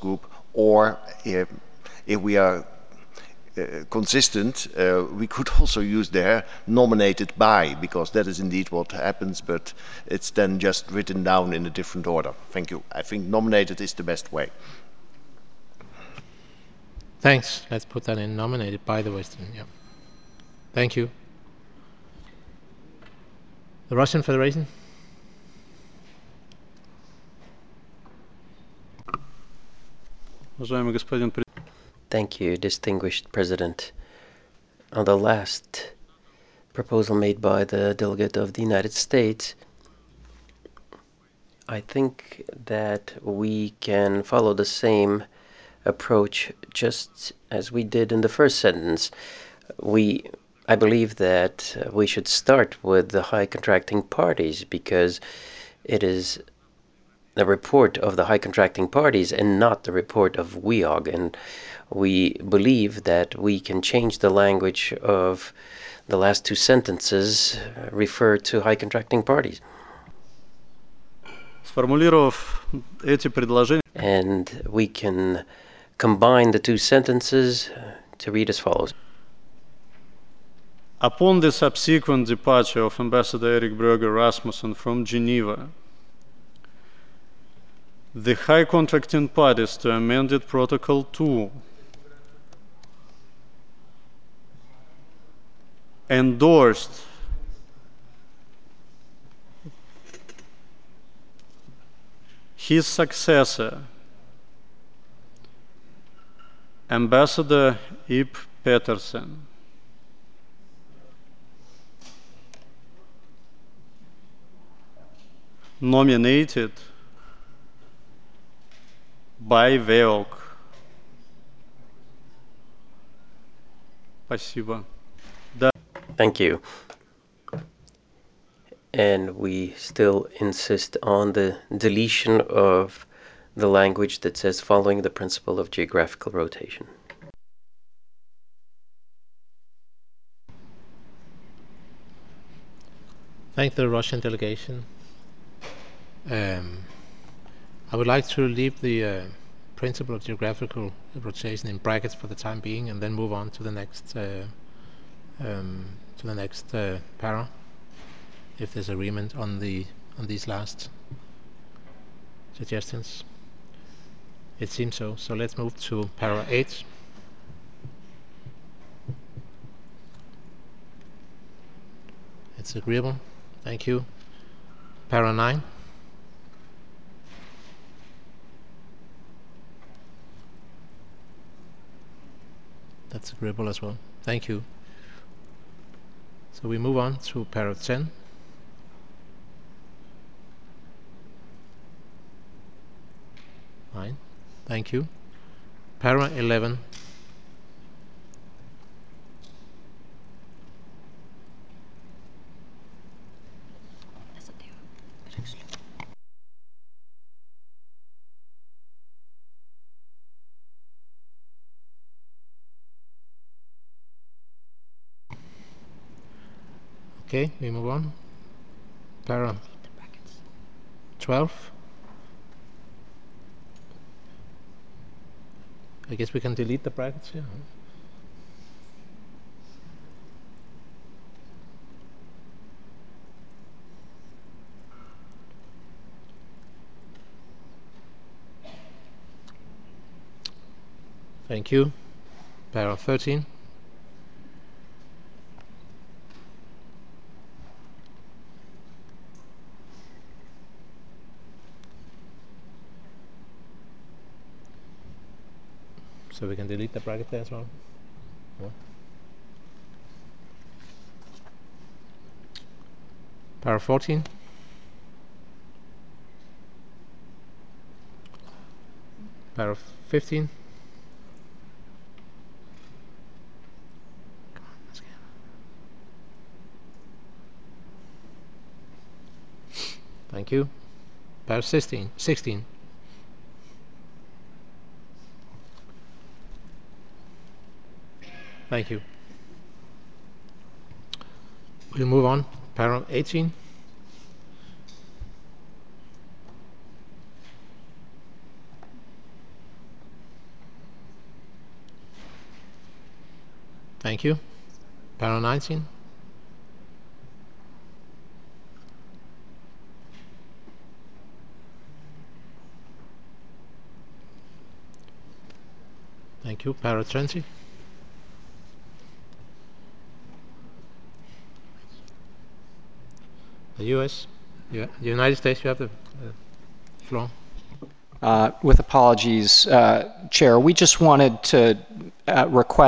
group, or if we are consistent, we could also use there nominated by, because that is indeed what happens, but it's then just written down in a different order. Thank you. I think nominated is the best way. Thanks. Let's put that in, nominated by the Western. Yeah. Thank you. The Russian Federation. Thank you, distinguished President. On the last proposal made by the delegate of the United States, I think that we can follow the same approach just as we did in the first sentence. I believe that we should start with the high contracting parties because it is the report of the high contracting parties and not the report of WEOG. And we believe that we can change the language of the last two sentences refer to high contracting parties. And we can combine the two sentences to read as follows. Upon the subsequent departure of Ambassador Erik Brøgger Rasmussen from Geneva, the high contracting parties to amended Protocol 2 endorsed his successor, Ambassador Ib Petersen, nominated by WEOG. Спасибо. Thank you. And we still insist on the deletion of the language that says following the principle of geographical rotation. Thank the Russian delegation. I would like to leave the principle of geographical rotation in brackets for the time being, and then move on to the next para, if there's agreement on these last suggestions. It seems so. So let's move to para 8. It's agreeable. Thank you. Para 9. That's agreeable as well. Thank you. So we move on to para 10. Fine. Thank you. Para 11. Okay, we move on. Para 12. I guess we can delete the brackets here. Thank you. Para 13. So we can delete the bracket there as well. Yeah. Para 14. Para 15. Thank you. Para 16. Thank you. We'll move on. Para 18. Thank you. Para 19. Thank you. Para 20. The U.S. The United States, you have the floor. With apologies, Chair, we just wanted to request